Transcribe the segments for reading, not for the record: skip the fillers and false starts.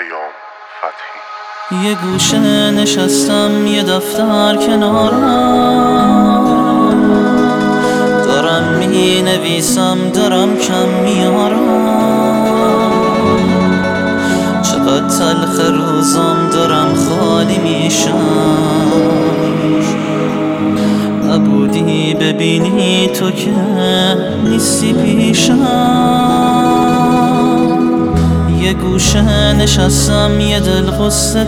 پیام فتحی. یه گوشه نشستم یه دفتر کنارم، دارم می نویسم دارم کم میارم، چقدر تلخ روزام دارم خالی میشم، نبودی ببینی تو که نیستی پیشم. یه گوشه نشستم یه دل غصه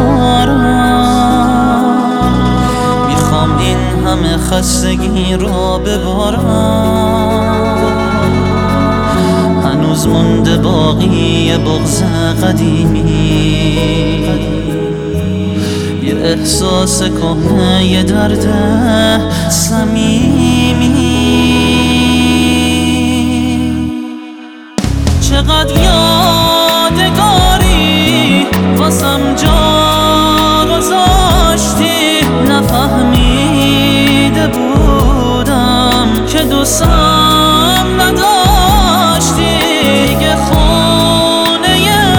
دارم، میخوام این همه خستگی را ببارم، هنوز مونده باقی بغض قدیمی، یه احساس کهنه یه درد صمیمی. چقدر یادگاری واسم جا گذاشتی، نفهمیده بودم که دوستم نداشتی، دیگه خونه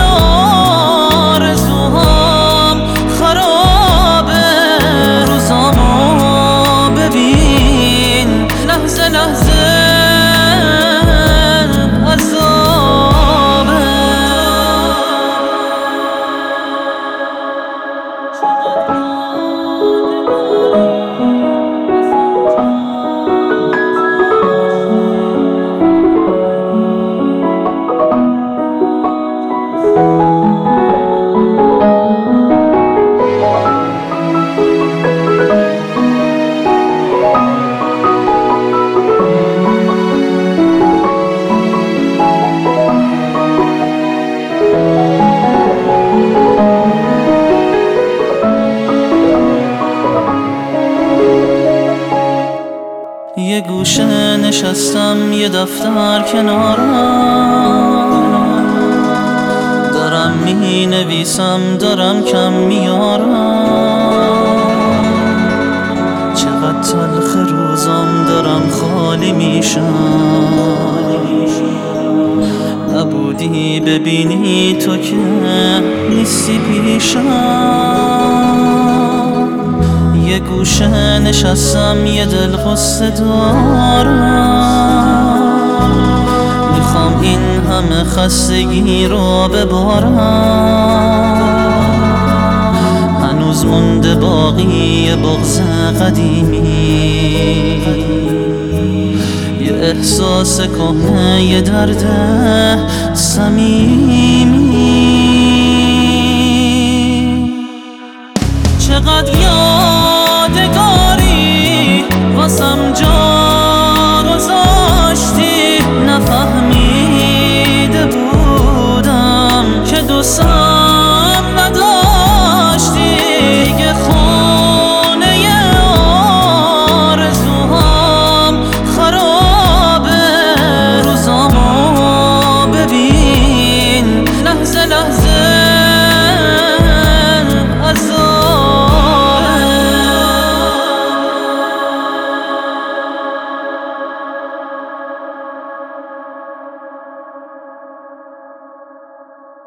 آرزوهام خرابه، روزامو ببین لحظه لحظه یه گوشه نشستم یه دفتر کنارم، دارم می نویسم دارم کم میارم، چقدر تلخ روزام دارم خالی میشم، نبودی ببینی تو که نیستی پیشم. یه گوشه نشستم یه دل غصه دارم، میخوام این همه خستگی رو ببارم، هنوز مونده باقی بغض قدیمی، یه احساس کهنه یه درد صمیمی. چقدر